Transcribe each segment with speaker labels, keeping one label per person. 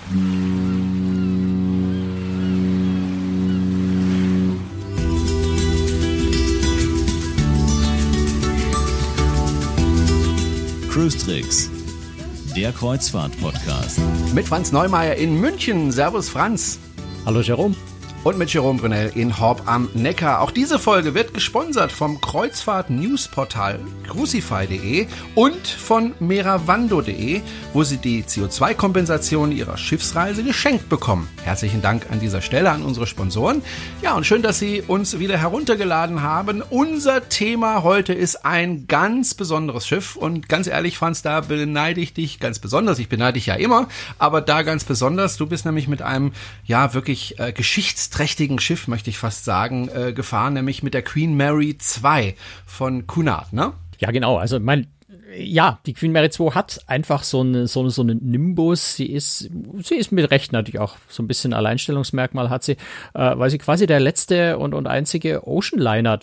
Speaker 1: Cruise Tricks, der Kreuzfahrt-Podcast.
Speaker 2: Mit Franz Neumeier in München. Servus Franz.
Speaker 3: Hallo Jerome.
Speaker 2: Und mit Jerome Brunel in Horb am Neckar. Auch diese Folge wird gesponsert vom Kreuzfahrt-Newsportal crucify.de und von meravando.de, wo Sie die CO2-Kompensation Ihrer Schiffsreise geschenkt bekommen. Herzlichen Dank an dieser Stelle an unsere Sponsoren. Ja, und schön, dass Sie uns wieder heruntergeladen haben. Unser Thema heute ist ein ganz besonderes Schiff. Und ganz ehrlich, Franz, da beneide ich dich ganz besonders. Ich beneide dich ja immer, aber da ganz besonders. Du bist nämlich mit einem, ja, wirklich geschichtsträchtigen Schiff, möchte ich fast sagen, gefahren, nämlich mit der Queen Mary 2 von Cunard, ne?
Speaker 3: Ja, genau. Also die Queen Mary 2 hat einfach so einen Nimbus. Sie ist mit Recht natürlich auch so ein bisschen Alleinstellungsmerkmal hat sie, weil sie quasi der letzte und einzige Oceanliner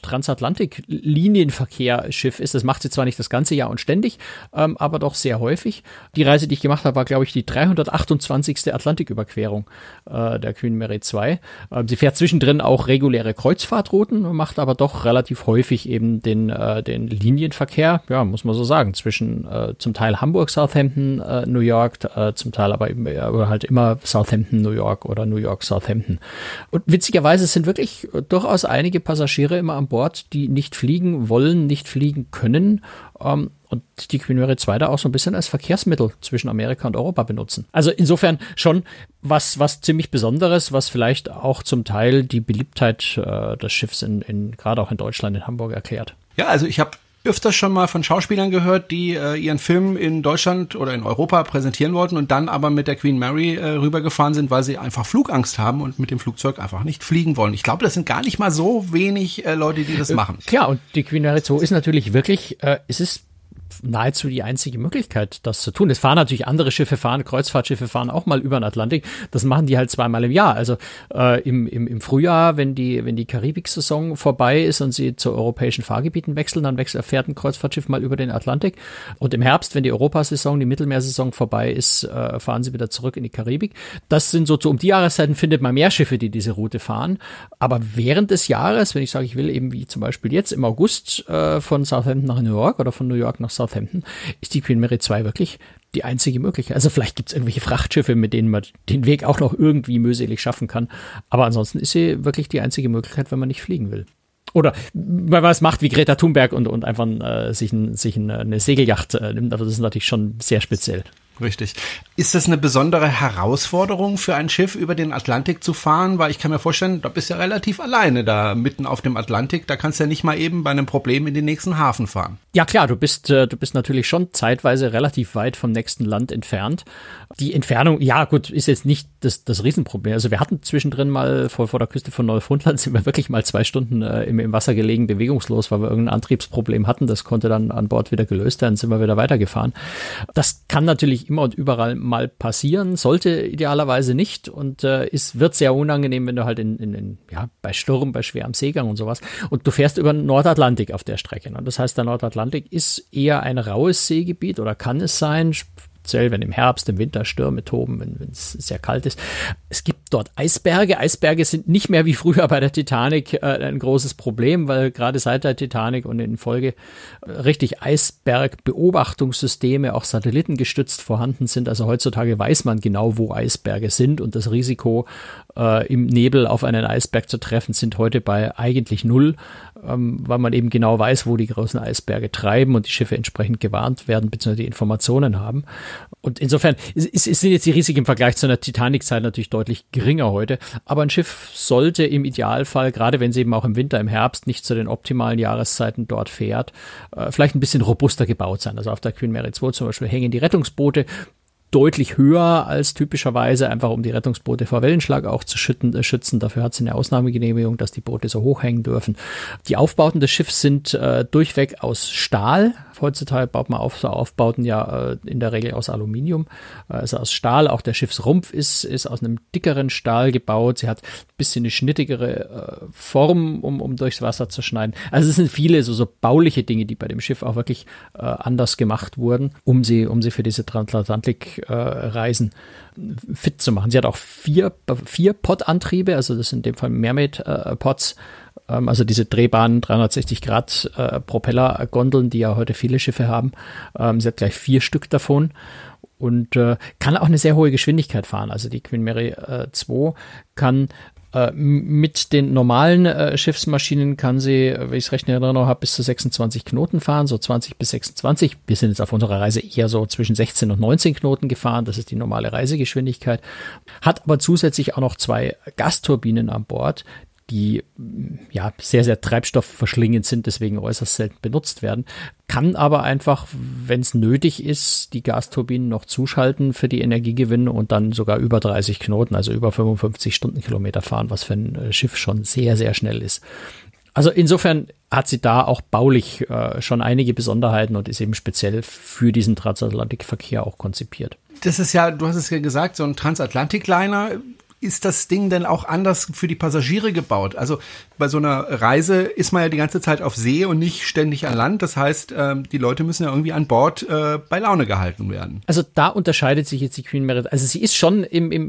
Speaker 3: Transatlantik-Linienverkehr-Schiff ist. Das macht sie zwar nicht das ganze Jahr und ständig, aber doch sehr häufig. Die Reise, die ich gemacht habe, war, glaube ich, die 328. Atlantiküberquerung der Queen Mary 2. Sie fährt zwischendrin auch reguläre Kreuzfahrtrouten, macht aber doch relativ häufig eben den Linienverkehr, ja, muss man so sagen, zwischen zum Teil Hamburg, Southampton, New York, zum Teil aber halt immer Southampton, New York oder New York, Southampton. Und witzigerweise sind wirklich durchaus einige Passagiere immer an Bord, die nicht fliegen wollen, nicht fliegen können, und die Queen Mary 2 da auch so ein bisschen als Verkehrsmittel zwischen Amerika und Europa benutzen. Also insofern schon was ziemlich Besonderes, was vielleicht auch zum Teil die Beliebtheit des Schiffs gerade auch in Deutschland, in Hamburg erklärt.
Speaker 2: Ja, also ich habe öfters schon mal von Schauspielern gehört, die ihren Film in Deutschland oder in Europa präsentieren wollten und dann aber mit der Queen Mary rübergefahren sind, weil sie einfach Flugangst haben und mit dem Flugzeug einfach nicht fliegen wollen. Ich glaube, das sind gar nicht mal so wenig Leute, die das machen.
Speaker 3: Klar, und die Queen Mary 2 ist natürlich wirklich, es ist nahezu die einzige Möglichkeit, das zu tun. Es fahren natürlich andere Schiffe, Kreuzfahrtschiffe fahren auch mal über den Atlantik. Das machen die halt zweimal im Jahr. Also im Frühjahr, wenn die Karibik-Saison vorbei ist und sie zu europäischen Fahrgebieten wechseln, dann fährt ein Kreuzfahrtschiff mal über den Atlantik. Und im Herbst, wenn die Europasaison, die Mittelmeersaison vorbei ist, fahren sie wieder zurück in die Karibik. Das sind so um die Jahreszeiten findet man mehr Schiffe, die diese Route fahren. Aber während des Jahres, wenn ich sage, ich will eben wie zum Beispiel jetzt im August von Southampton nach New York oder von New York nach Southampton, ist die Queen Mary 2 wirklich die einzige Möglichkeit. Also vielleicht gibt es irgendwelche Frachtschiffe, mit denen man den Weg auch noch irgendwie mühselig schaffen kann. Aber ansonsten ist sie wirklich die einzige Möglichkeit, wenn man nicht fliegen will. Oder weil man es macht wie Greta Thunberg und einfach sich eine Segelyacht nimmt. Aber das ist natürlich schon sehr speziell.
Speaker 2: Richtig. Ist das eine besondere Herausforderung für ein Schiff, über den Atlantik zu fahren? Weil ich kann mir vorstellen, da bist du ja relativ alleine da mitten auf dem Atlantik. Da kannst du ja nicht mal eben bei einem Problem in den nächsten Hafen fahren.
Speaker 3: Ja klar, du bist natürlich schon zeitweise relativ weit vom nächsten Land entfernt. Die Entfernung, ja gut, ist jetzt nicht das Riesenproblem. Also wir hatten zwischendrin mal vor der Küste von Neufundland sind wir wirklich mal 2 Stunden im Wasser gelegen, bewegungslos, weil wir irgendein Antriebsproblem hatten. Das konnte dann an Bord wieder gelöst werden, sind wir wieder weitergefahren. Das kann natürlich immer und überall mal passieren, sollte idealerweise nicht und wird sehr unangenehm, wenn du halt bei Sturm, bei schwerem Seegang und sowas und du fährst über den Nordatlantik auf der Strecke. Und das heißt, der Nordatlantik ist eher ein raues Seegebiet oder kann es sein, speziell wenn im Herbst, im Winter Stürme toben, wenn es sehr kalt ist. Es gibt dort Eisberge. Eisberge sind nicht mehr wie früher bei der Titanic ein großes Problem, weil gerade seit der Titanic und in Folge richtig Eisbergbeobachtungssysteme, auch satellitengestützt vorhanden sind. Also heutzutage weiß man genau, wo Eisberge sind und das Risiko, im Nebel auf einen Eisberg zu treffen, sind heute bei eigentlich 0, weil man eben genau weiß, wo die großen Eisberge treiben und die Schiffe entsprechend gewarnt werden, beziehungsweise die Informationen haben. Und insofern sind jetzt die Risiken im Vergleich zu einer Titanic-Zeit natürlich deutlich geringer heute. Aber ein Schiff sollte im Idealfall, gerade wenn es eben auch im Winter, im Herbst nicht zu den optimalen Jahreszeiten dort fährt, vielleicht ein bisschen robuster gebaut sein. Also auf der Queen Mary 2 zum Beispiel hängen die Rettungsboote deutlich höher als typischerweise, einfach um die Rettungsboote vor Wellenschlag auch zu schützen. Dafür hat sie eine Ausnahmegenehmigung, dass die Boote so hoch hängen dürfen. Die Aufbauten des Schiffs sind durchweg aus Stahl. Heutzutage baut man Aufbauten ja in der Regel aus Aluminium, also aus Stahl. Auch der Schiffsrumpf ist aus einem dickeren Stahl gebaut. Sie hat ein bisschen eine schnittigere Form, um durchs Wasser zu schneiden. Also es sind viele so bauliche Dinge, die bei dem Schiff auch wirklich anders gemacht wurden, um sie für diese Transatlantik Reisen fit zu machen. Sie hat auch vier Pod-Antriebe, also das sind in dem Fall Mermaid-Pods, also diese drehbaren 360-Grad Propellergondeln, die ja heute viele Schiffe haben. Sie hat gleich 4 Stück davon und kann auch eine sehr hohe Geschwindigkeit fahren. Also die Queen Mary 2 kann mit den normalen Schiffsmaschinen kann sie, wenn ich es recht in Erinnerung habe, bis zu 26 Knoten fahren, so 20 bis 26. Wir sind jetzt auf unserer Reise eher so zwischen 16 und 19 Knoten gefahren. Das ist die normale Reisegeschwindigkeit. Hat aber zusätzlich auch noch 2 Gasturbinen an Bord, die ja sehr, sehr treibstoffverschlingend sind, deswegen äußerst selten benutzt werden. Kann aber einfach, wenn es nötig ist, die Gasturbinen noch zuschalten für die Energiegewinne und dann sogar über 30 Knoten, also über 55 Stundenkilometer fahren, was für ein Schiff schon sehr, sehr schnell ist. Also insofern hat sie da auch baulich schon einige Besonderheiten und ist eben speziell für diesen Transatlantikverkehr auch konzipiert.
Speaker 2: Das ist ja, du hast es ja gesagt, so ein Transatlantikliner. Ist das Ding denn auch anders für die Passagiere gebaut? Also bei so einer Reise ist man ja die ganze Zeit auf See und nicht ständig an Land. Das heißt, die Leute müssen ja irgendwie an Bord bei Laune gehalten werden.
Speaker 3: Also da unterscheidet sich jetzt die Queen Mary. Also sie ist schon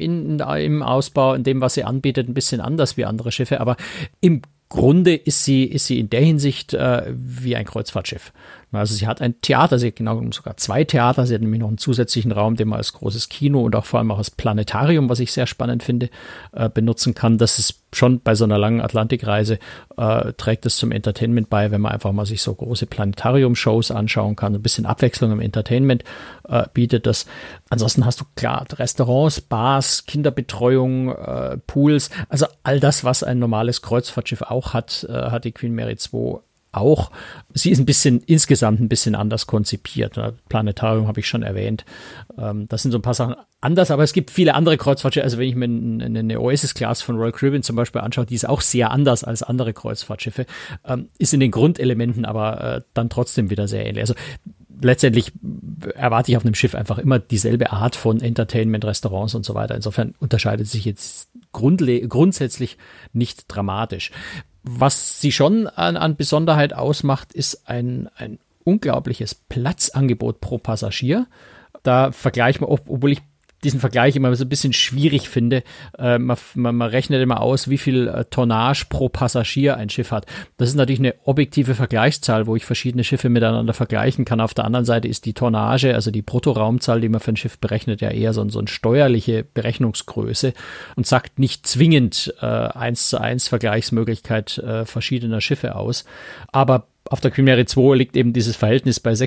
Speaker 3: im Ausbau, in dem, was sie anbietet, ein bisschen anders wie andere Schiffe. Aber im Grunde ist sie in der Hinsicht wie ein Kreuzfahrtschiff. Also sie hat ein Theater, sie hat genau sogar 2 Theater, sie hat nämlich noch einen zusätzlichen Raum, den man als großes Kino und auch vor allem auch als Planetarium, was ich sehr spannend finde, benutzen kann. Das ist schon bei so einer langen Atlantikreise, trägt es zum Entertainment bei, wenn man einfach mal sich so große Planetarium-Shows anschauen kann. Ein bisschen Abwechslung im Entertainment bietet das. Ansonsten hast du klar Restaurants, Bars, Kinderbetreuung, Pools, also all das, was ein normales Kreuzfahrtschiff auch hat, hat die Queen Mary 2 auch. Sie ist insgesamt ein bisschen anders konzipiert. Planetarium habe ich schon erwähnt. Das sind so ein paar Sachen anders, aber es gibt viele andere Kreuzfahrtschiffe. Also wenn ich mir eine Oasis-Class von Royal Caribbean zum Beispiel anschaue, die ist auch sehr anders als andere Kreuzfahrtschiffe. Ist in den Grundelementen aber dann trotzdem wieder sehr ähnlich. Also letztendlich erwarte ich auf einem Schiff einfach immer dieselbe Art von Entertainment, Restaurants und so weiter. Insofern unterscheidet sich jetzt grundsätzlich nicht dramatisch. Was sie schon an Besonderheit ausmacht, ist ein unglaubliches Platzangebot pro Passagier. Da vergleicht man, obwohl ich diesen Vergleich immer so ein bisschen schwierig finde. Man rechnet immer aus, wie viel Tonnage pro Passagier ein Schiff hat. Das ist natürlich eine objektive Vergleichszahl, wo ich verschiedene Schiffe miteinander vergleichen kann. Auf der anderen Seite ist die Tonnage, also die Bruttoraumzahl, die man für ein Schiff berechnet, ja eher so eine steuerliche Berechnungsgröße und sagt nicht zwingend 1:1 Vergleichsmöglichkeit verschiedener Schiffe aus. Aber auf der Queen Mary 2 liegt eben dieses Verhältnis bei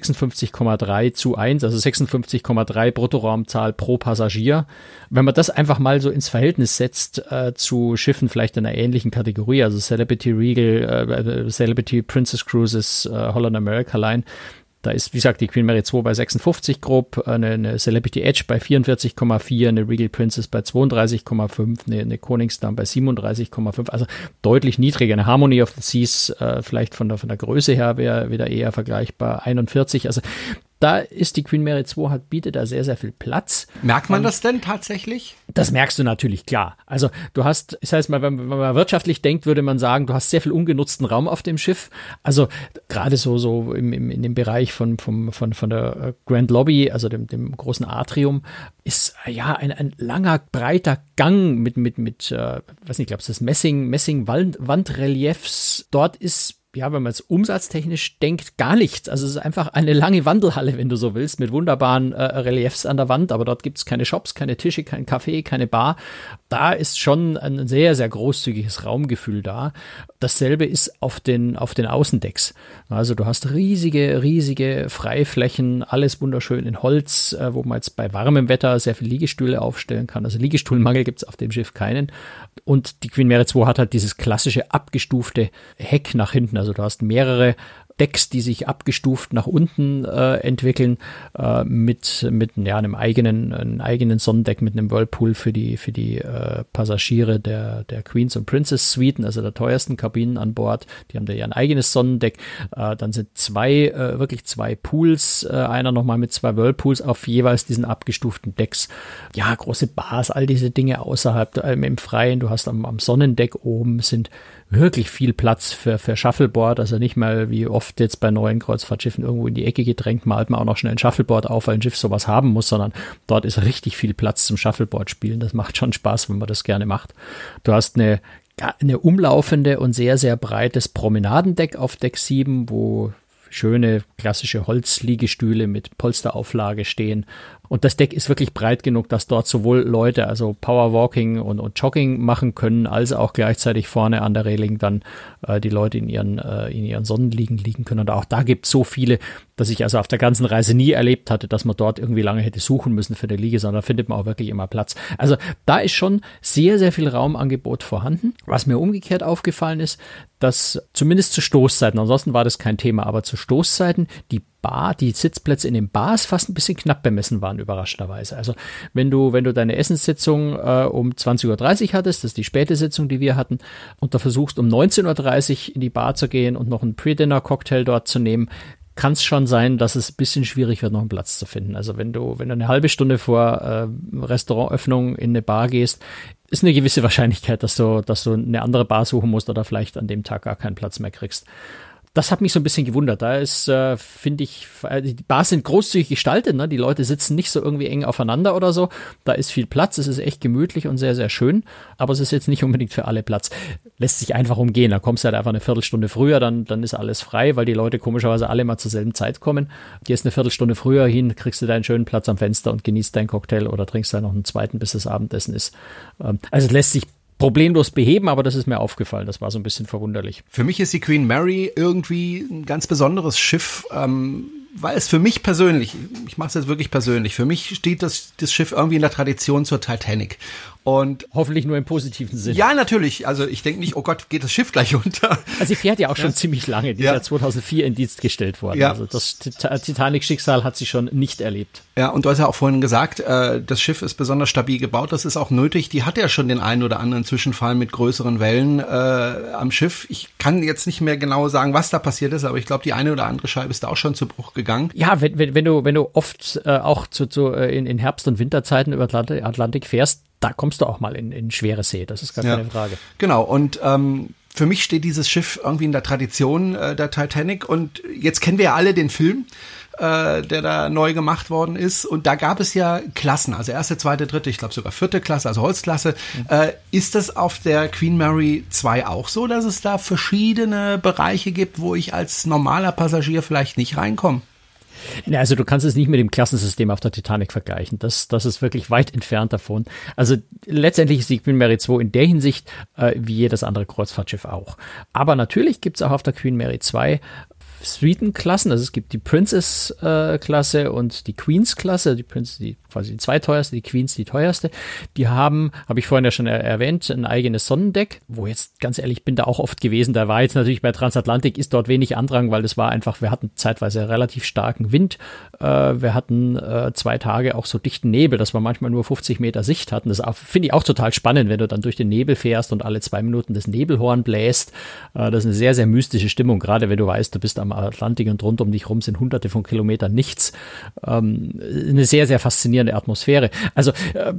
Speaker 3: 56,3:1, also 56,3 Bruttoraumzahl pro Passagier. Wenn man das einfach mal so ins Verhältnis setzt zu Schiffen vielleicht in einer ähnlichen Kategorie, also Celebrity Regal, Celebrity Princess Cruises, Holland America Line, da ist, wie gesagt, die Queen Mary 2 bei 56 grob, eine Celebrity Edge bei 44,4, eine Regal Princess bei 32,5, eine Koningsdam bei 37,5, also deutlich niedriger. Eine Harmony of the Seas vielleicht von der Größe her wäre wieder eher vergleichbar, 41, also da ist die Queen Mary 2 bietet da sehr, sehr viel Platz.
Speaker 2: Merkt man das denn tatsächlich?
Speaker 3: Das merkst du natürlich, klar. Also du hast, das heißt mal, wenn man wirtschaftlich denkt, würde man sagen, du hast sehr viel ungenutzten Raum auf dem Schiff. Also gerade so in dem Bereich von der Grand Lobby, also dem großen Atrium, ist ja ein langer, breiter Gang mit weiß nicht, ich glaube, es ist Messing-Wandreliefs. Dort ist, ja, wenn man es umsatztechnisch denkt, gar nichts. Also es ist einfach eine lange Wandelhalle, wenn du so willst, mit wunderbaren Reliefs an der Wand, aber dort gibt es keine Shops, keine Tische, kein Café, keine Bar. Da ist schon ein sehr, sehr großzügiges Raumgefühl da. Dasselbe ist auf den Außendecks. Also du hast riesige Freiflächen, alles wunderschön in Holz, wo man jetzt bei warmem Wetter sehr viel Liegestühle aufstellen kann. Also Liegestuhlmangel gibt es auf dem Schiff keinen. Und die Queen Mary 2 hat halt dieses klassische abgestufte Heck nach hinten. Also du hast mehrere Decks, die sich abgestuft nach unten entwickeln, mit einem eigenen Sonnendeck, mit einem Whirlpool für die Passagiere der Queens und Princess Suiten, also der teuersten Kabinen an Bord. Die haben da ja ein eigenes Sonnendeck. Dann sind wirklich zwei Pools, einer nochmal mit 2 Whirlpools auf jeweils diesen abgestuften Decks. Ja, große Bars, all diese Dinge außerhalb im Freien. Du hast am Sonnendeck oben sind wirklich viel Platz für Shuffleboard, also nicht mal wie oft oft jetzt bei neuen Kreuzfahrtschiffen irgendwo in die Ecke gedrängt, malt man auch noch schnell ein Shuffleboard auf, weil ein Schiff sowas haben muss, sondern dort ist richtig viel Platz zum Shuffleboard spielen. Das macht schon Spaß, wenn man das gerne macht. Du hast eine umlaufende und sehr, sehr breites Promenadendeck auf Deck 7, wo schöne klassische Holzliegestühle mit Polsterauflage stehen. Und das Deck ist wirklich breit genug, dass dort sowohl Leute, also Powerwalking und Jogging machen können, als auch gleichzeitig vorne an der Reling dann die Leute in ihren Sonnenliegen liegen können. Und auch da gibt es so viele, dass ich also auf der ganzen Reise nie erlebt hatte, dass man dort irgendwie lange hätte suchen müssen für eine Liege, sondern da findet man auch wirklich immer Platz. Also da ist schon sehr, sehr viel Raumangebot vorhanden. Was mir umgekehrt aufgefallen ist, dass zumindest zu Stoßzeiten, ansonsten war das kein Thema, aber zu Stoßzeiten die Sitzplätze in den Bars fast ein bisschen knapp bemessen waren, überraschenderweise. Also wenn du deine Essenssitzung um 20.30 Uhr hattest, das ist die späte Sitzung, die wir hatten, und da versuchst um 19.30 Uhr in die Bar zu gehen und noch einen Pre-Dinner-Cocktail dort zu nehmen, kann es schon sein, dass es ein bisschen schwierig wird, noch einen Platz zu finden. Also wenn du eine halbe Stunde vor Restaurantöffnung in eine Bar gehst, ist eine gewisse Wahrscheinlichkeit, dass du eine andere Bar suchen musst oder vielleicht an dem Tag gar keinen Platz mehr kriegst. Das hat mich so ein bisschen gewundert. Da ist, finde ich, die Bars sind großzügig gestaltet, ne? Die Leute sitzen nicht so irgendwie eng aufeinander oder so. Da ist viel Platz, es ist echt gemütlich und sehr, sehr schön. Aber es ist jetzt nicht unbedingt für alle Platz. Lässt sich einfach umgehen. Da kommst du halt einfach eine Viertelstunde früher, dann ist alles frei, weil die Leute komischerweise alle mal zur selben Zeit kommen. Gehst eine Viertelstunde früher hin, kriegst du deinen schönen Platz am Fenster und genießt deinen Cocktail oder trinkst dann noch einen zweiten, bis das Abendessen ist. Also es lässt sich problemlos beheben, aber das ist mir aufgefallen. Das war so ein bisschen verwunderlich.
Speaker 2: Für mich ist die Queen Mary irgendwie ein ganz besonderes Schiff, weil es für mich persönlich, ich mache es jetzt wirklich persönlich, für mich steht das Schiff irgendwie in der Tradition zur Titanic. Und
Speaker 3: hoffentlich nur im positiven Sinn.
Speaker 2: Ja, natürlich. Also ich denke nicht, oh Gott, geht das Schiff gleich unter.
Speaker 3: Also sie fährt ja auch schon ziemlich lange. Die ist ja 2004 in Dienst gestellt worden. Ja. Also das Titanic-Schicksal hat sie schon nicht erlebt.
Speaker 2: Ja, und du hast ja auch vorhin gesagt, das Schiff ist besonders stabil gebaut. Das ist auch nötig. Die hat ja schon den einen oder anderen Zwischenfall mit größeren Wellen am Schiff. Ich kann jetzt nicht mehr genau sagen, was da passiert ist, aber ich glaube, die eine oder andere Scheibe ist da auch schon zu Bruch gegangen.
Speaker 3: Ja, wenn du oft auch in Herbst- und Winterzeiten über Atlantik fährst, da kommst du auch mal in schwere See, das ist gar keine Frage.
Speaker 2: Genau, und für mich steht dieses Schiff irgendwie in der Tradition der Titanic, und jetzt kennen wir ja alle den Film, der da neu gemacht worden ist, und da gab es ja Klassen, also erste, zweite, dritte, ich glaube sogar vierte Klasse, also Holzklasse. Ist das auf der Queen Mary 2 auch so, dass es da verschiedene Bereiche gibt, wo ich als normaler Passagier vielleicht nicht reinkomme?
Speaker 3: Ja, also du kannst es nicht mit dem Klassensystem auf der Titanic vergleichen. Das ist wirklich weit entfernt davon. Also letztendlich ist die Queen Mary 2 in der Hinsicht wie jedes andere Kreuzfahrtschiff auch. Aber natürlich gibt es auch auf der Queen Mary 2 Suitenklassen. Also es gibt die Princess-Klasse und die Queens-Klasse. Die Princess, die quasi die zweiteuerste, die Queens die teuerste. Die habe ich vorhin ja schon erwähnt, ein eigenes Sonnendeck, wo jetzt ganz ehrlich bin da auch oft gewesen. Da war jetzt natürlich bei Transatlantik ist dort wenig Andrang, weil das war einfach, wir hatten zeitweise relativ starken Wind. Wir hatten 2 Tage auch so dichten Nebel, dass wir manchmal nur 50 Meter Sicht hatten. Das finde ich auch total spannend, wenn du dann durch den Nebel fährst und alle 2 Minuten das Nebelhorn bläst. Das ist eine sehr, sehr mystische Stimmung, gerade wenn du weißt, du bist am Atlantik und rund um dich rum sind hunderte von Kilometern nichts. Eine sehr, sehr faszinierende Atmosphäre. Also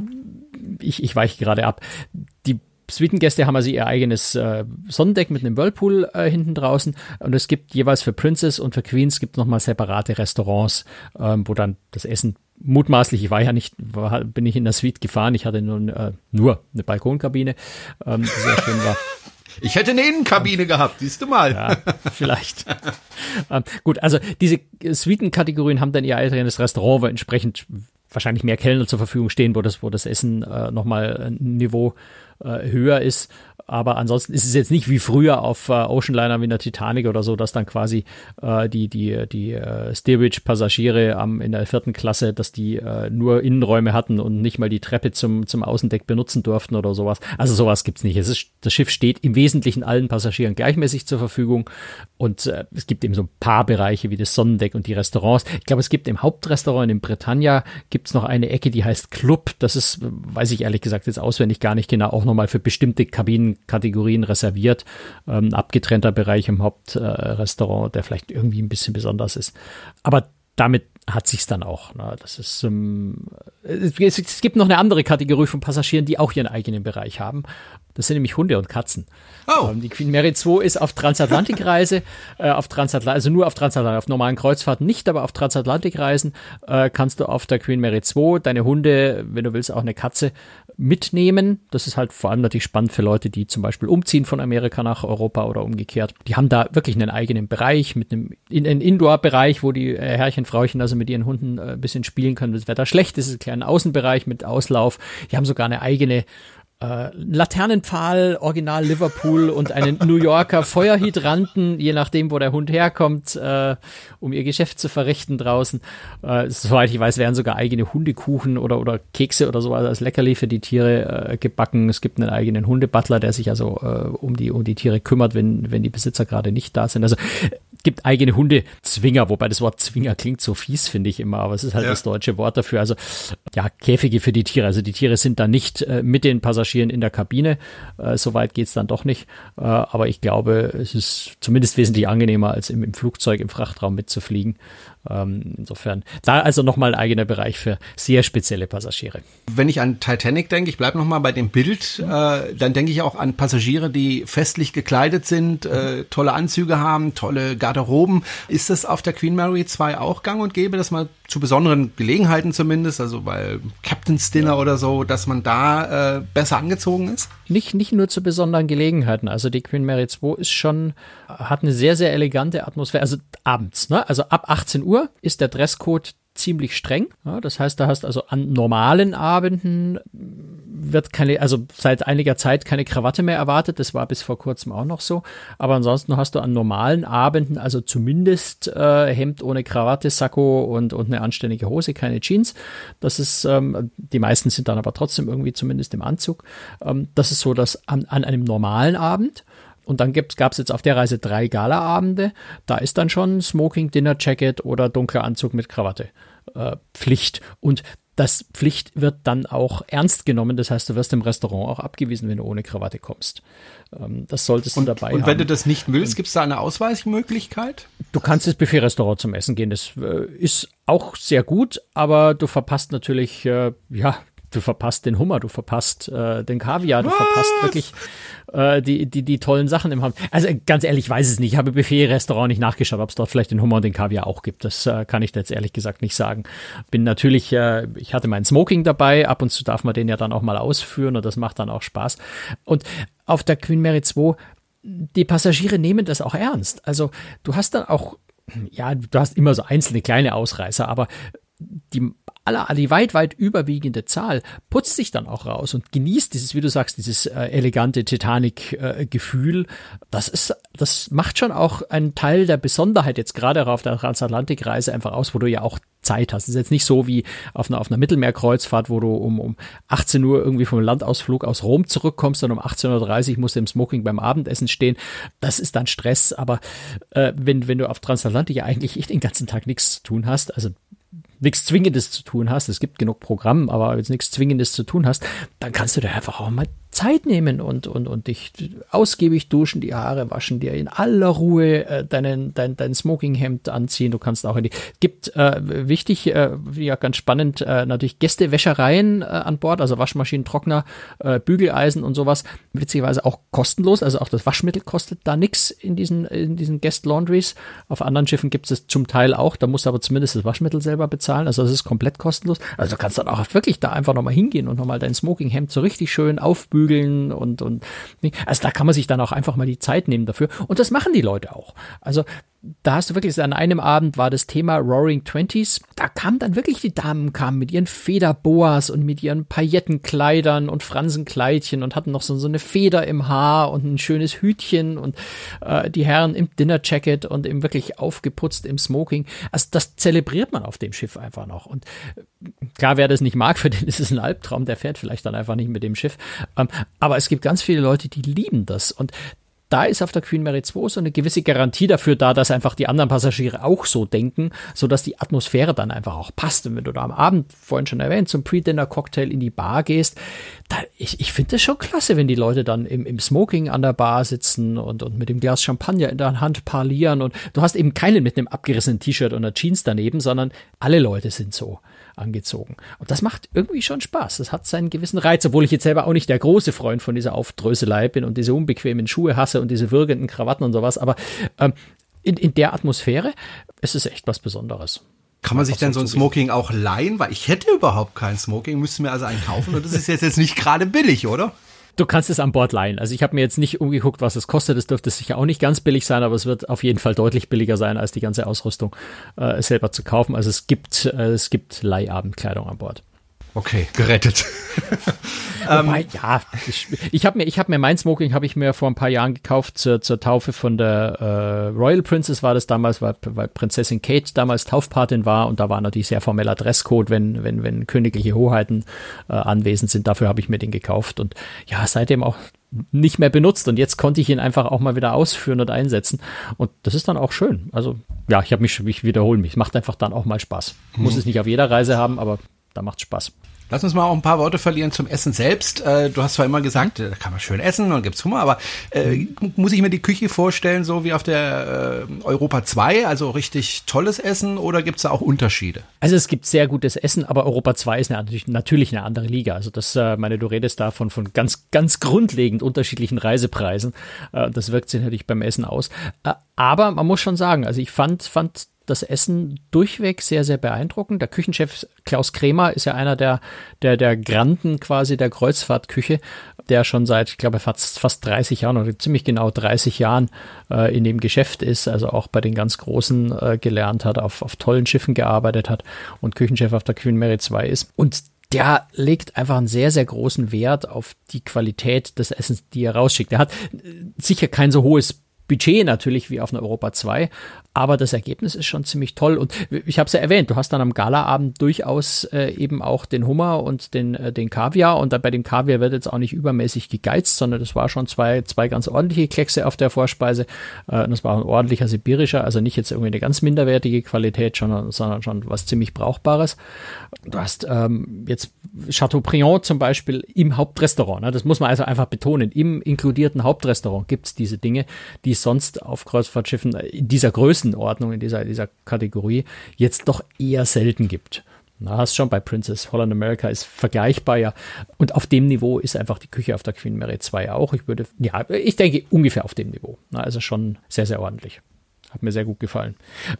Speaker 3: ich weiche gerade ab. Die Suitengäste haben also ihr eigenes Sonnendeck mit einem Whirlpool hinten draußen, und es gibt jeweils für Princess und für Queens gibt nochmal separate Restaurants, wo dann das Essen mutmaßlich, ich war ja nicht, bin ich in der Suite gefahren, ich hatte nur eine Balkonkabine, die sehr schön war.
Speaker 2: Ich hätte eine Innenkabine gehabt, siehst du mal.
Speaker 3: Ja, vielleicht. Gut, also diese Suitenkategorien haben dann ihr eigenes Restaurant, wo entsprechend wahrscheinlich mehr Kellner zur Verfügung stehen, wo das Essen nochmal ein Niveau höher ist. Aber ansonsten ist es jetzt nicht wie früher auf Oceanliner wie in der Titanic oder so, dass dann quasi die Steerage-Passagiere in der 4. Klasse, dass die nur Innenräume hatten und nicht mal die Treppe zum Außendeck benutzen durften oder sowas. Also sowas gibt's nicht. Das Schiff steht im Wesentlichen allen Passagieren gleichmäßig zur Verfügung, und es gibt eben so ein paar Bereiche wie das Sonnendeck und die Restaurants. Ich glaube, es gibt im Hauptrestaurant in Britannia gibt's noch eine Ecke, die heißt Club. Das ist, weiß ich ehrlich gesagt jetzt auswendig gar nicht genau, auch nochmal für bestimmte Kabinenkategorien reserviert. Abgetrennter Bereich im Hauptrestaurant, der vielleicht irgendwie ein bisschen besonders ist. Aber damit hat sich's dann auch. Ne? Das ist, es gibt noch eine andere Kategorie von Passagieren, die auch ihren eigenen Bereich haben. Das sind nämlich Hunde und Katzen.
Speaker 2: Oh.
Speaker 3: Die Queen Mary 2 ist auf Transatlantikreise, also nur auf Transatlantik, auf normalen Kreuzfahrten nicht, aber auf Transatlantikreisen kannst du auf der Queen Mary 2 deine Hunde, wenn du willst, auch eine Katze mitnehmen. Das ist halt vor allem natürlich spannend für Leute, die zum Beispiel umziehen von Amerika nach Europa oder umgekehrt. Die haben da wirklich einen eigenen Bereich mit einem Indoor-Bereich, wo die Herrchen, Frauchen also mit ihren Hunden ein bisschen spielen können, wenn das Wetter schlecht ist. Es ist ein kleiner Außenbereich mit Auslauf. Die haben sogar eine eigene Laternenpfahl, Original Liverpool und einen New Yorker Feuerhydranten, je nachdem, wo der Hund herkommt, um ihr Geschäft zu verrichten draußen. Soweit ich weiß, werden sogar eigene Hundekuchen oder Kekse oder so als Leckerli für die Tiere gebacken. Es gibt einen eigenen Hundebutler, der sich also um die Tiere kümmert, wenn die Besitzer gerade nicht da sind. Also gibt eigene Hundezwinger, wobei das Wort Zwinger klingt so fies, finde ich immer, aber es ist halt das deutsche Wort dafür. Also ja, Käfige für die Tiere. Also die Tiere sind da nicht mit den Passagieren in der Kabine. So weit geht's dann doch nicht. Aber ich glaube, es ist zumindest wesentlich angenehmer, als im Flugzeug, im Frachtraum mitzufliegen. Insofern, da also nochmal ein eigener Bereich für sehr spezielle Passagiere.
Speaker 2: Wenn ich an Titanic denke, ich bleibe nochmal bei dem Bild, dann denke ich auch an Passagiere, die festlich gekleidet sind, tolle Anzüge haben, tolle Garderoben. Ist das auf der Queen Mary 2 auch gang und gäbe, dass man zu besonderen Gelegenheiten zumindest, also bei Captain's Dinner oder so, dass man da besser angezogen ist?
Speaker 3: Nicht nur zu besonderen Gelegenheiten. Also die Queen Mary 2 hat eine sehr, sehr elegante Atmosphäre. Also abends, ne? Also ab 18 Uhr ist der Dresscode ziemlich streng. Ja, das heißt, da hast also an normalen Abenden also seit einiger Zeit keine Krawatte mehr erwartet. Das war bis vor kurzem auch noch so. Aber ansonsten hast du an normalen Abenden also zumindest Hemd ohne Krawatte, Sakko und eine anständige Hose, keine Jeans. Das ist, die meisten sind dann aber trotzdem irgendwie zumindest im Anzug. Das ist so, dass an einem normalen Abend. Und dann gab es jetzt auf der Reise 3 Galaabende. Da ist dann schon Smoking, Dinner Jacket oder dunkler Anzug mit Krawatte Pflicht. Und das Pflicht wird dann auch ernst genommen. Das heißt, du wirst im Restaurant auch abgewiesen, wenn du ohne Krawatte kommst. Das solltest du dabei haben.
Speaker 2: Und wenn du das nicht willst, gibt es da eine Ausweichmöglichkeit?
Speaker 3: Du kannst ins Buffet-Restaurant zum Essen gehen. Das ist auch sehr gut, aber du verpasst natürlich, du verpasst den Hummer, du verpasst den Kaviar, du verpasst wirklich die tollen Sachen im Hafen. Also ganz ehrlich, ich weiß es nicht. Ich habe im Buffet-Restaurant nicht nachgeschaut, ob es dort vielleicht den Hummer und den Kaviar auch gibt. Das kann ich jetzt ehrlich gesagt nicht sagen. Bin natürlich, ich hatte meinen Smoking dabei. Ab und zu darf man den ja dann auch mal ausführen und das macht dann auch Spaß. Und auf der Queen Mary 2, die Passagiere nehmen das auch ernst. Also du hast dann auch, du hast immer so einzelne kleine Ausreißer, aber die weit überwiegende Zahl putzt sich dann auch raus und genießt dieses, wie du sagst, dieses elegante Titanic-Gefühl. Das macht schon auch einen Teil der Besonderheit jetzt gerade auf der Transatlantikreise einfach aus, wo du ja auch Zeit hast. Es ist jetzt nicht so wie auf einer Mittelmeerkreuzfahrt, wo du um 18 Uhr irgendwie vom Landausflug aus Rom zurückkommst und um 18.30 Uhr musst du im Smoking beim Abendessen stehen. Das ist dann Stress, aber wenn du auf Transatlantik ja eigentlich den ganzen Tag nichts zu tun hast, also nichts Zwingendes zu tun hast, es gibt genug Programm, aber wenn du nichts Zwingendes zu tun hast, dann kannst du dir einfach auch mal Zeit nehmen und dich ausgiebig duschen, die Haare waschen, dir in aller Ruhe dein Smokinghemd anziehen. Du kannst auch gibt wichtig, ganz spannend, natürlich Gästewäschereien an Bord, also Waschmaschinen, Trockner, Bügeleisen und sowas. Witzigerweise auch kostenlos, also auch das Waschmittel kostet da nichts in diesen Guest Laundries. Auf anderen Schiffen gibt es zum Teil auch, da musst du aber zumindest das Waschmittel selber bezahlen, also das ist komplett kostenlos. Also du kannst dann auch wirklich da einfach nochmal hingehen und nochmal dein Smokinghemd so richtig schön aufbügeln und also da kann man sich dann auch einfach mal die Zeit nehmen dafür und das machen die Leute auch. Also da hast du wirklich, an einem Abend war das Thema Roaring Twenties, da kamen dann wirklich die Damen mit ihren Federboas und mit ihren Paillettenkleidern und Fransenkleidchen und hatten noch so eine Feder im Haar und ein schönes Hütchen und die Herren im Dinner Jacket und eben wirklich aufgeputzt im Smoking. Also das zelebriert man auf dem Schiff einfach noch und klar, wer das nicht mag, für den ist es ein Albtraum, der fährt vielleicht dann einfach nicht mit dem Schiff. Aber es gibt ganz viele Leute, die lieben das und da ist auf der Queen Mary 2 so eine gewisse Garantie dafür da, dass einfach die anderen Passagiere auch so denken, sodass die Atmosphäre dann einfach auch passt. Und wenn du da am Abend, vorhin schon erwähnt, zum Pre-Dinner-Cocktail in die Bar gehst, ich finde das schon klasse, wenn die Leute dann im Smoking an der Bar sitzen und mit dem Glas Champagner in der Hand parlieren und du hast eben keinen mit einem abgerissenen T-Shirt und einer Jeans daneben, sondern alle Leute sind so. angezogen. Und das macht irgendwie schon Spaß. Das hat seinen gewissen Reiz, obwohl ich jetzt selber auch nicht der große Freund von dieser Aufdröselei bin und diese unbequemen Schuhe hasse und diese würgenden Krawatten und sowas. Aber in der Atmosphäre ist es echt was Besonderes.
Speaker 2: Kann man sich denn so ein Smoking auch leihen? Weil ich hätte überhaupt kein Smoking, müsste mir also einen kaufen und das ist jetzt nicht gerade billig, oder?
Speaker 3: Du kannst es an Bord leihen. Also ich habe mir jetzt nicht umgeguckt, was es kostet. Es dürfte sicher auch nicht ganz billig sein, aber es wird auf jeden Fall deutlich billiger sein, als die ganze Ausrüstung selber zu kaufen. Also es gibt Leihabendkleidung an Bord.
Speaker 2: Okay, gerettet.
Speaker 3: Wobei, ja, ich habe mir mein Smoking habe ich mir vor ein paar Jahren gekauft zur Taufe von der Royal Princess war das damals, weil Prinzessin Kate damals Taufpatin war und da war natürlich sehr formeller Dresscode, wenn königliche Hoheiten anwesend sind. Dafür habe ich mir den gekauft und ja, seitdem auch nicht mehr benutzt und jetzt konnte ich ihn einfach auch mal wieder ausführen und einsetzen und das ist dann auch schön. Also ja, ich wiederhole mich. Macht einfach dann auch mal Spaß. Muss es nicht auf jeder Reise haben, aber da macht's Spaß.
Speaker 2: Lass uns mal auch ein paar Worte verlieren zum Essen selbst. Du hast zwar immer gesagt, da kann man schön essen und gibt's Hunger, aber muss ich mir die Küche vorstellen, so wie auf der Europa 2, also richtig tolles Essen oder gibt's da auch Unterschiede?
Speaker 3: Also es gibt sehr gutes Essen, aber Europa 2 ist natürlich eine andere Liga. Also du redest da von ganz, ganz grundlegend unterschiedlichen Reisepreisen. Das wirkt sich natürlich beim Essen aus. Aber man muss schon sagen, also ich fand das Essen durchweg sehr, sehr beeindruckend. Der Küchenchef Klaus Kremer ist ja einer der Granden quasi der Kreuzfahrtküche, der schon seit, ich glaube, fast 30 Jahren oder ziemlich genau 30 Jahren in dem Geschäft ist, also auch bei den ganz Großen gelernt hat, auf tollen Schiffen gearbeitet hat und Küchenchef auf der Queen Mary 2 ist. Und der legt einfach einen sehr, sehr großen Wert auf die Qualität des Essens, die er rausschickt. Er hat sicher kein so hohes Budget natürlich wie auf einer Europa 2, aber das Ergebnis ist schon ziemlich toll und ich habe es ja erwähnt, du hast dann am Galaabend durchaus eben auch den Hummer und den Kaviar und bei dem Kaviar wird jetzt auch nicht übermäßig gegeizt, sondern das war schon zwei ganz ordentliche Kleckse auf der Vorspeise und das war ein ordentlicher sibirischer, also nicht jetzt irgendwie eine ganz minderwertige Qualität, sondern schon was ziemlich Brauchbares. Du hast jetzt Chateaubriand zum Beispiel im Hauptrestaurant, ne? Das muss man also einfach betonen, im inkludierten Hauptrestaurant gibt's diese Dinge, die es sonst auf Kreuzfahrtschiffen in dieser Größenordnung, in dieser Kategorie jetzt doch eher selten gibt. Na, hast schon bei Princess Holland America ist vergleichbar, ja. Und auf dem Niveau ist einfach die Küche auf der Queen Mary 2 auch. Ich denke ungefähr auf dem Niveau. Na, also schon sehr, sehr ordentlich. Hat mir sehr gut gefallen.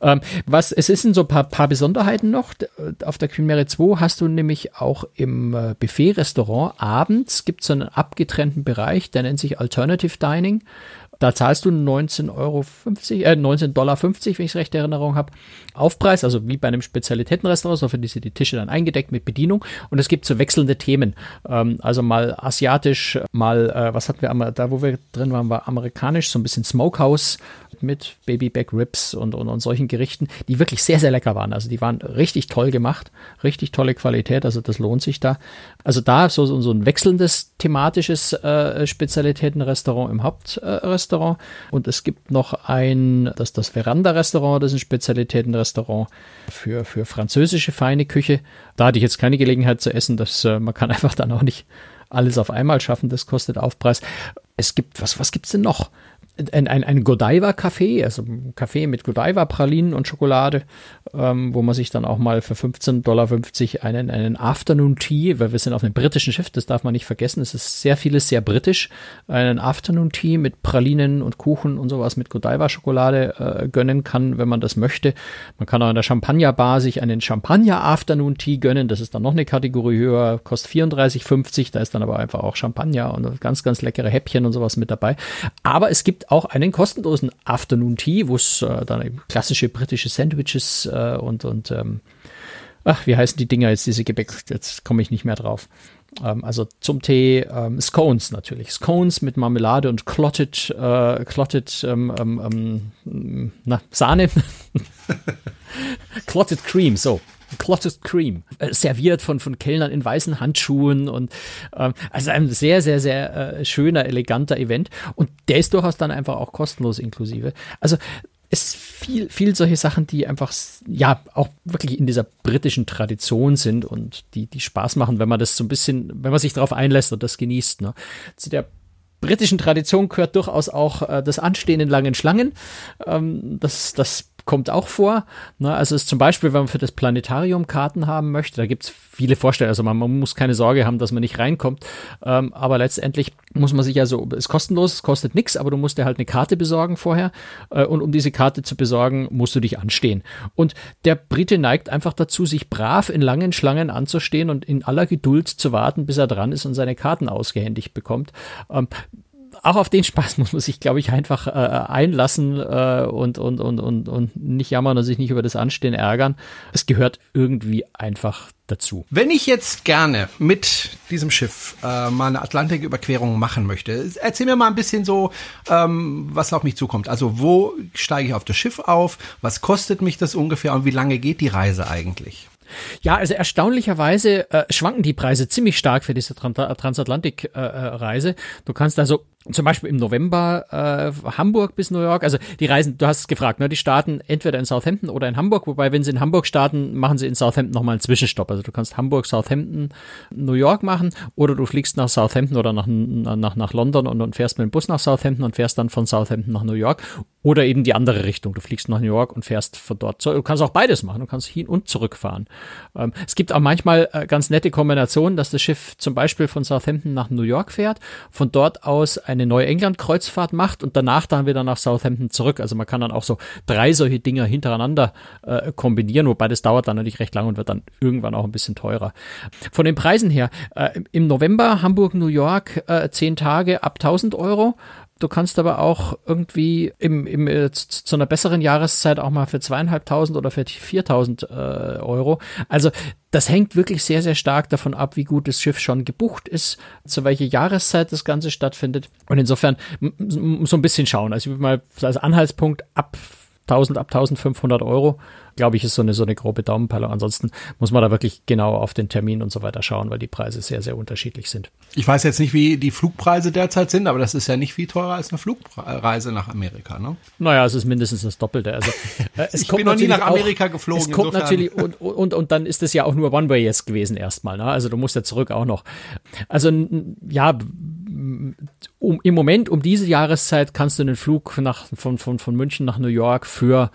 Speaker 3: Es sind so ein paar Besonderheiten noch. Auf der Queen Mary 2 hast du nämlich auch im Buffet-Restaurant abends gibt es so einen abgetrennten Bereich, der nennt sich Alternative Dining. Da zahlst du $19,50, wenn ich es recht in Erinnerung habe, Aufpreis, also wie bei einem Spezialitätenrestaurant, so für die Tische dann eingedeckt mit Bedienung. Und es gibt so wechselnde Themen. Also mal asiatisch, mal, was hatten wir, da wo wir drin waren, war amerikanisch, so ein bisschen Smokehouse mit Baby Back Ribs und solchen Gerichten, die wirklich sehr, sehr lecker waren. Also die waren richtig toll gemacht, richtig tolle Qualität, also das lohnt sich da. Also da so ein wechselndes thematisches Spezialitätenrestaurant im Hauptrestaurant und es gibt noch das Veranda-Restaurant, das ist ein Spezialitätenrestaurant für französische feine Küche. Da hatte ich jetzt keine Gelegenheit zu essen, man kann einfach dann auch nicht alles auf einmal schaffen, das kostet Aufpreis. Es gibt, was gibt's denn noch? Ein Godiva-Café, also ein Café mit Godiva-Pralinen und Schokolade, wo man sich dann auch mal für $15,50 einen Afternoon Tea, weil wir sind auf einem britischen Schiff, das darf man nicht vergessen, es ist vieles sehr britisch, einen Afternoon Tea mit Pralinen und Kuchen und sowas mit Godiva-Schokolade gönnen kann, wenn man das möchte. Man kann auch in der Champagner-Bar sich einen Champagner-Afternoon Tea gönnen, das ist dann noch eine Kategorie höher, kostet $34,50, da ist dann aber einfach auch Champagner und ganz, ganz leckere Häppchen und sowas mit dabei. Aber es gibt auch einen kostenlosen Afternoon Tea, wo es dann eben klassische britische Sandwiches wie heißen die Dinger jetzt, diese Gebäck, jetzt komme ich nicht mehr drauf. Also zum Tee Scones natürlich. Scones mit Marmelade und Clotted Sahne. Clotted Cream, so. Clotted Cream, serviert von Kellnern in weißen Handschuhen und also ein sehr, sehr, sehr schöner, eleganter Event und der ist durchaus dann einfach auch kostenlos inklusive. Also es ist viel solche Sachen, die einfach, ja, auch wirklich in dieser britischen Tradition sind und die Spaß machen, wenn man das so ein bisschen, wenn man sich darauf einlässt und das genießt, ne. Zu der britischen Tradition gehört durchaus auch das Anstehen in langen Schlangen. Das kommt auch vor. Also es ist zum Beispiel, wenn man für das Planetarium Karten haben möchte, da gibt es viele Vorstellungen. Also man muss keine Sorge haben, dass man nicht reinkommt. Aber letztendlich muss man sich also, es ist kostenlos, es kostet nichts, aber du musst dir halt eine Karte besorgen vorher. Und um diese Karte zu besorgen, musst du dich anstehen. Und der Brite neigt einfach dazu, sich brav in langen Schlangen anzustehen und in aller Geduld zu warten, bis er dran ist und seine Karten ausgehändigt bekommt. Auch auf den Spaß muss man sich, glaube ich, einfach einlassen und nicht jammern und sich nicht über das Anstehen ärgern. Es gehört irgendwie einfach dazu.
Speaker 2: Wenn ich jetzt gerne mit diesem Schiff mal eine Atlantiküberquerung machen möchte, erzähl mir mal ein bisschen so, was auf mich zukommt. Also wo steige ich auf das Schiff auf? Was kostet mich das ungefähr und wie lange geht die Reise eigentlich?
Speaker 3: Ja, also erstaunlicherweise schwanken die Preise ziemlich stark für diese Transatlantik-Reise. Du kannst also zum Beispiel im November Hamburg bis New York, also die Reisen, du hast es gefragt, ne, die starten entweder in Southampton oder in Hamburg, wobei wenn sie in Hamburg starten, machen sie in Southampton nochmal einen Zwischenstopp. Also du kannst Hamburg, Southampton, New York machen oder du fliegst nach Southampton oder nach London und fährst mit dem Bus nach Southampton und fährst dann von Southampton nach New York oder eben die andere Richtung. Du fliegst nach New York und fährst von dort zurück. Du kannst auch beides machen, du kannst hin und zurück fahren. Es gibt auch manchmal ganz nette Kombinationen, dass das Schiff zum Beispiel von Southampton nach New York fährt, von dort aus eine Neuengland-Kreuzfahrt macht und danach dann wieder nach Southampton zurück. Also man kann dann auch so 3 solche Dinger hintereinander kombinieren, wobei das dauert dann natürlich recht lang und wird dann irgendwann auch ein bisschen teurer. Von den Preisen her, im November Hamburg, New York, 10 Tage ab 1.000 Euro. Du kannst aber auch irgendwie zu einer besseren Jahreszeit auch mal für 2.500 oder für 4.000 Euro. Also das hängt wirklich sehr, sehr stark davon ab, wie gut das Schiff schon gebucht ist, zu welcher Jahreszeit das Ganze stattfindet. Und insofern so ein bisschen schauen. Also ich würde mal als Anhaltspunkt ab 1.500 Euro, glaube ich, ist so eine grobe Daumenpeilung. Ansonsten muss man da wirklich genau auf den Termin und so weiter schauen, weil die Preise sehr, sehr unterschiedlich sind.
Speaker 2: Ich weiß jetzt nicht, wie die Flugpreise derzeit sind, aber das ist ja nicht viel teurer als eine Flugreise nach Amerika, ne?
Speaker 3: Naja, es ist mindestens das Doppelte. Also,
Speaker 2: ich bin noch nie nach Amerika geflogen.
Speaker 3: Es kommt natürlich, und dann ist es ja auch nur One-Way jetzt gewesen erstmal, ne? Also du musst ja zurück auch noch. Also, ja, im Moment, um diese Jahreszeit kannst du einen Flug von München nach New York für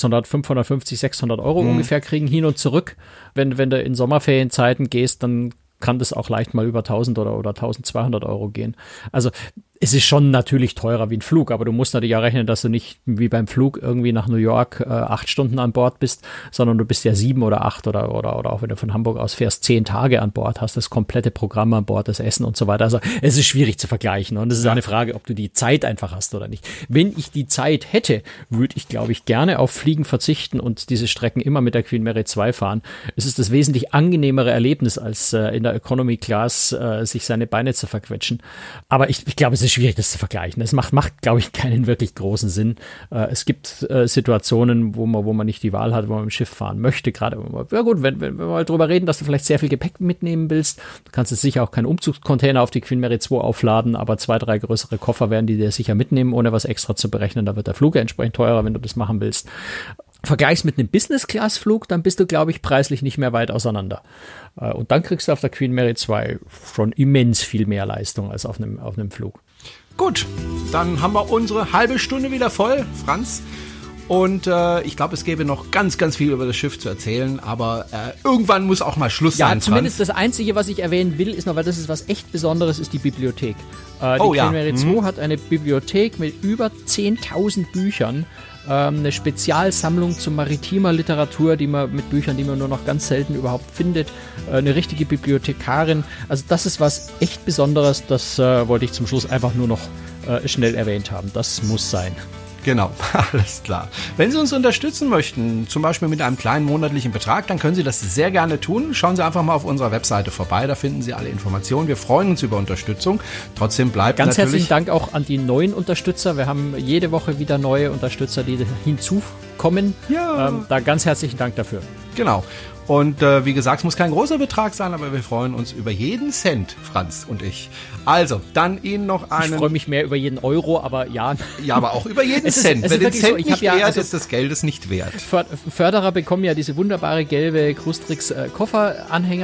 Speaker 3: 550, 600 Euro ungefähr kriegen, hin und zurück. Wenn du in Sommerferienzeiten gehst, dann kann das auch leicht mal über 1.000 oder 1.200 Euro gehen. Also es ist schon natürlich teurer wie ein Flug, aber du musst natürlich auch rechnen, dass du nicht wie beim Flug irgendwie nach New York 8 Stunden an Bord bist, sondern du bist ja 7 oder 8 oder auch wenn du von Hamburg aus fährst, 10 Tage an Bord, hast das komplette Programm an Bord, das Essen und so weiter. Also es ist schwierig zu vergleichen und es ist eine Frage, ob du die Zeit einfach hast oder nicht. Wenn ich die Zeit hätte, würde ich, glaube ich, gerne auf Fliegen verzichten und diese Strecken immer mit der Queen Mary 2 fahren. Es ist das wesentlich angenehmere Erlebnis, als in der Economy Class sich seine Beine zu verquetschen. Aber ich glaube, es ist schwierig, das zu vergleichen. Es macht, glaube ich, keinen wirklich großen Sinn. Es gibt Situationen, wo man nicht die Wahl hat, wo man mit dem Schiff fahren möchte. Gerade, ja gut, wenn wir mal drüber reden, dass du vielleicht sehr viel Gepäck mitnehmen willst, du kannst jetzt sicher auch keinen Umzugscontainer auf die Queen Mary 2 aufladen, aber 2, 3 größere Koffer werden die dir sicher mitnehmen, ohne was extra zu berechnen. Da wird der Flug entsprechend teurer, wenn du das machen willst. Vergleichst mit einem Business-Class-Flug, dann bist du, glaube ich, preislich nicht mehr weit auseinander. Und dann kriegst du auf der Queen Mary 2 schon immens viel mehr Leistung als auf einem Flug.
Speaker 2: Gut, dann haben wir unsere halbe Stunde wieder voll, Franz. Und ich glaube, es gäbe noch ganz, ganz viel über das Schiff zu erzählen, aber irgendwann muss auch mal Schluss sein,
Speaker 3: Ja, zumindest Franz. Das Einzige, was ich erwähnen will, ist noch, weil das ist was echt Besonderes, ist die Bibliothek. Die Queen Mary 2 hat eine Bibliothek mit über 10.000 Büchern, eine Spezialsammlung zu maritimer Literatur, mit Büchern, die man nur noch ganz selten überhaupt findet, eine richtige Bibliothekarin. Also das ist was echt Besonderes, das wollte ich zum Schluss einfach nur noch schnell erwähnt haben. Das muss sein.
Speaker 2: Genau, alles klar. Wenn Sie uns unterstützen möchten, zum Beispiel mit einem kleinen monatlichen Betrag, dann können Sie das sehr gerne tun. Schauen Sie einfach mal auf unserer Webseite vorbei, da finden Sie alle Informationen. Wir freuen uns über Unterstützung. Trotzdem bleibt
Speaker 3: ganz
Speaker 2: natürlich...
Speaker 3: herzlichen Dank auch an die neuen Unterstützer. Wir haben jede Woche wieder neue Unterstützer, die hinzukommen.
Speaker 2: Ja.
Speaker 3: Da ganz herzlichen Dank dafür.
Speaker 2: Genau. Und wie gesagt, es muss kein großer Betrag sein, aber wir freuen uns über jeden Cent, Franz und ich. Also, dann Ihnen noch einen...
Speaker 3: Ich freue mich mehr über jeden Euro, aber ja.
Speaker 2: Ja, aber auch über jeden Cent. Wenn den Cent nicht wert ist, des Geldes nicht wert.
Speaker 3: Förderer bekommen ja diese wunderbare gelbe Krustrix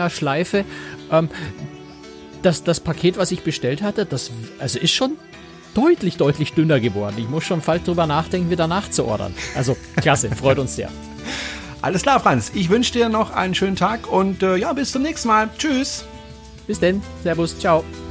Speaker 3: Kofferanhängerschleife. Das Paket, was ich bestellt hatte, das ist schon deutlich, deutlich dünner geworden. Ich muss schon bald drüber nachdenken, wieder nachzuordern. Also klasse, freut uns sehr.
Speaker 2: Alles klar, Franz. Ich wünsche dir noch einen schönen Tag und bis zum nächsten Mal. Tschüss.
Speaker 3: Bis denn. Servus. Ciao.